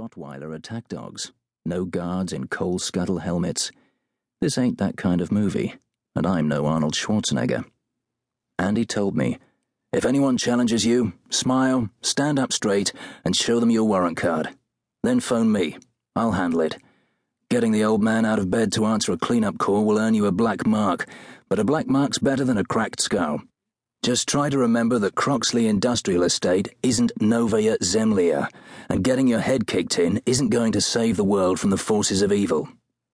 Rottweiler attack dogs, no guards in coal scuttle helmets. This ain't that kind of movie, and I'm no Arnold Schwarzenegger. Andy told me, if anyone challenges you, smile, stand up straight, and show them your warrant card. Then phone me. I'll handle it. Getting the old man out of bed to answer a clean-up call will earn you a black mark, but a black mark's better than a cracked skull. Just try to remember that Croxley Industrial Estate isn't Novaya Zemlya, and getting your head kicked in isn't going to save the world from the forces of evil.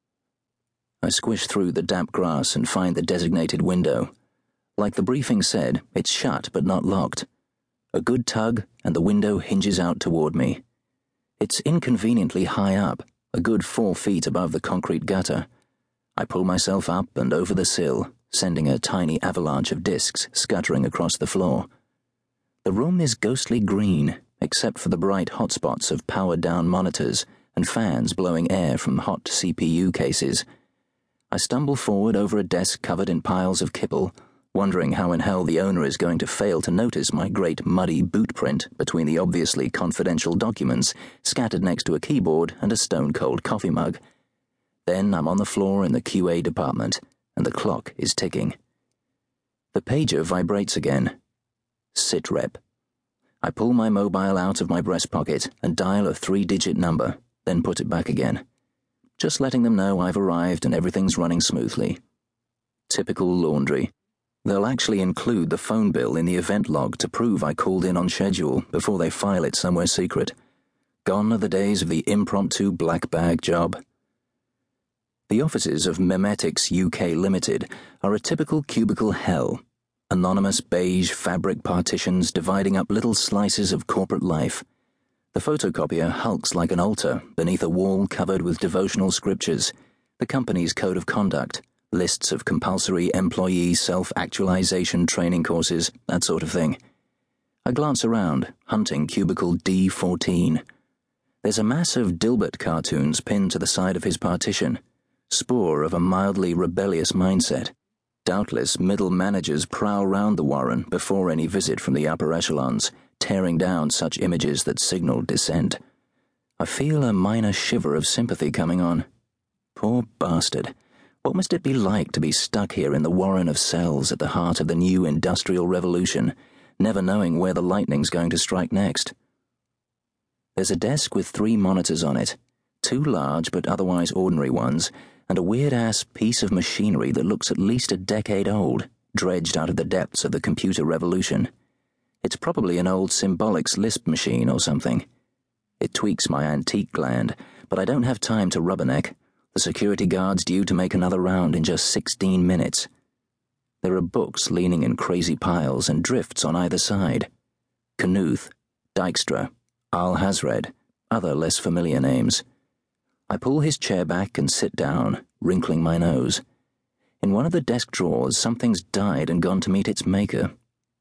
I squish through the damp grass and find the designated window. Like the briefing said, it's shut but not locked. A good tug, and the window hinges out toward me. It's inconveniently high up, a good 4 feet above the concrete gutter. I pull myself up and over the sill, sending a tiny avalanche of discs scuttering across the floor. The room is ghostly green, except for the bright hotspots of powered-down monitors and fans blowing air from hot CPU cases. I stumble forward over a desk covered in piles of kibble, wondering how in hell the owner is going to fail to notice my great muddy boot print between the obviously confidential documents scattered next to a keyboard and a stone-cold coffee mug. Then I'm on the floor in the QA department, and the clock is ticking. The pager vibrates again. SITREP. I pull my mobile out of my breast pocket and dial a 3-digit number, then put it back again. Just letting them know I've arrived and everything's running smoothly. Typical laundry. They'll actually include the phone bill in the event log to prove I called in on schedule before they file it somewhere secret. Gone are the days of the impromptu black bag job. The offices of Memetics UK Limited are a typical cubicle hell. Anonymous beige fabric partitions dividing up little slices of corporate life. The photocopier hulks like an altar beneath a wall covered with devotional scriptures, the company's code of conduct, lists of compulsory employee self-actualization training courses, that sort of thing. I glance around, hunting cubicle D14. There's a mass of Dilbert cartoons pinned to the side of his partition, spore of a mildly rebellious mindset. Doubtless middle managers prowl round the warren before any visit from the upper echelons, tearing down such images that signal dissent. I feel a minor shiver of sympathy coming on. Poor bastard. What must it be like to be stuck here in the warren of cells at the heart of the new industrial revolution, never knowing where the lightning's going to strike next? There's a desk with 3 monitors on it, 2 large but otherwise ordinary ones, and a weird-ass piece of machinery that looks at least a decade old, dredged out of the depths of the computer revolution. It's probably an old Symbolics Lisp machine or something. It tweaks my antique gland, but I don't have time to rubberneck. The security guard's due to make another round in just 16 minutes. There are books leaning in crazy piles and drifts on either side. Knuth, Dijkstra, Al-Hazred, other less familiar names. I pull his chair back and sit down, wrinkling my nose. In one of the desk drawers, something's died and gone to meet its maker.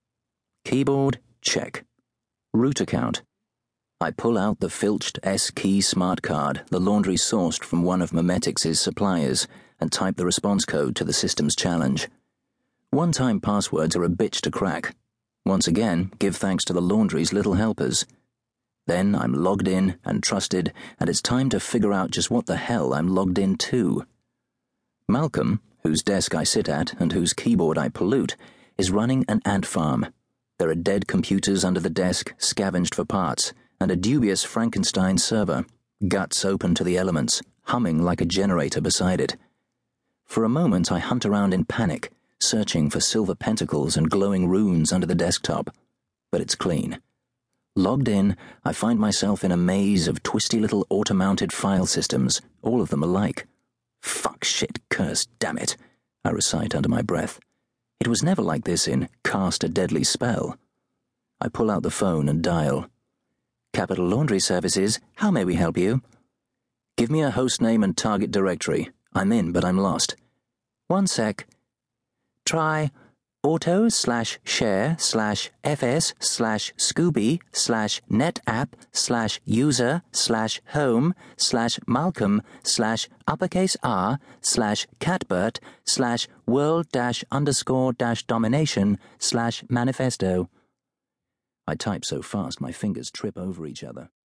Keyboard, check. Root account. I pull out the filched S-Key smart card the laundry sourced from one of Memetics' suppliers and type the response code to the system's challenge. One-time passwords are a bitch to crack. Once again, give thanks to the laundry's little helpers. Then I'm logged in and trusted, and it's time to figure out just what the hell I'm logged in to. Malcolm, whose desk I sit at and whose keyboard I pollute, is running an ant farm. There are dead computers under the desk, scavenged for parts, and a dubious Frankenstein server, guts open to the elements, humming like a generator beside it. For a moment I hunt around in panic, searching for silver pentacles and glowing runes under the desktop. But it's clean. Logged in, I find myself in a maze of twisty little auto-mounted file systems, all of them alike. Fuck, shit, curse, damn it, I recite under my breath. It was never like this in Cast a Deadly Spell. I pull out the phone and dial. Capital Laundry Services, how may we help you? Give me a host name and target directory. I'm in, but I'm lost. 1 sec. Try auto/share/fs/scooby/net app/user/home/malcolm/uppercase R/world-_domination/manifesto. I type so fast my fingers trip over each other.